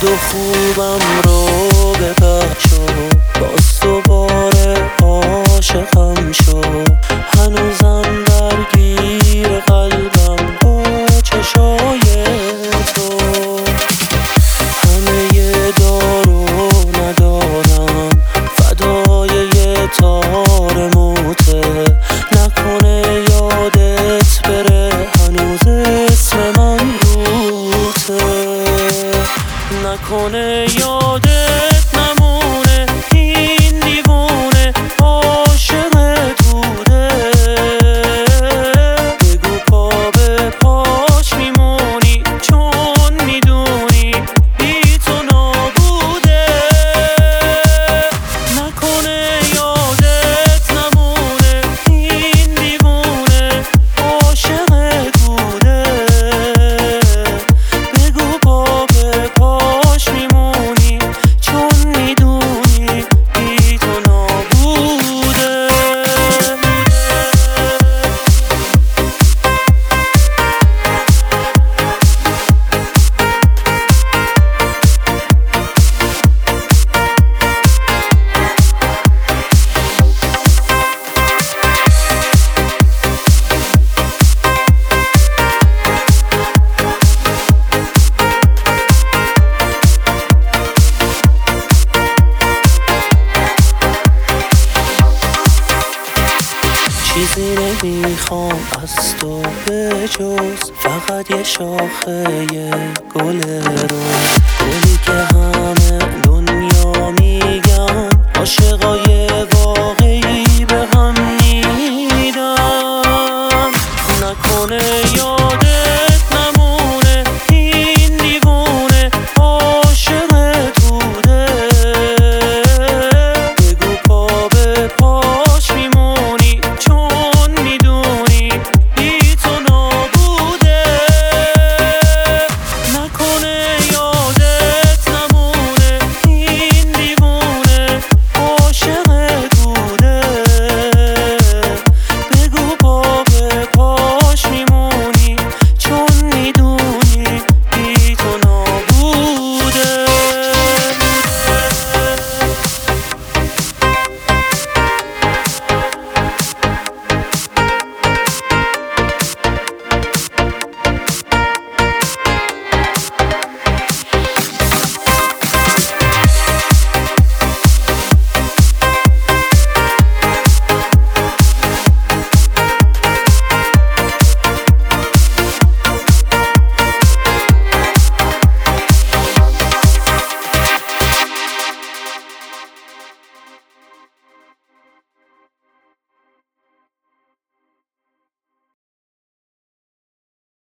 بد و خوبم رو ببخشو، باز دوباره عاشقم شو. هنوزم درگیر قلبم با چشای تو. همه دارو ندارم، فدای یه تار موته. نکنه یادت بره هنوز اسم من روته. نکنه یادت نمونه این دیوونه عاشقت بوده. بگو پا به پاش میمونی چون میدونی بی تو نابوده. نکنه یادت نمونه این دیوونه عاشقت بوده. بگو پا به پاش میمونی چون میدونی بی تو نابوده. چیزی نمیخوام از تو به جز فقط یه شاخه گل روز. گلی که همه دنیا میگن عاشقای واقعی به هم میدن. نکنه یا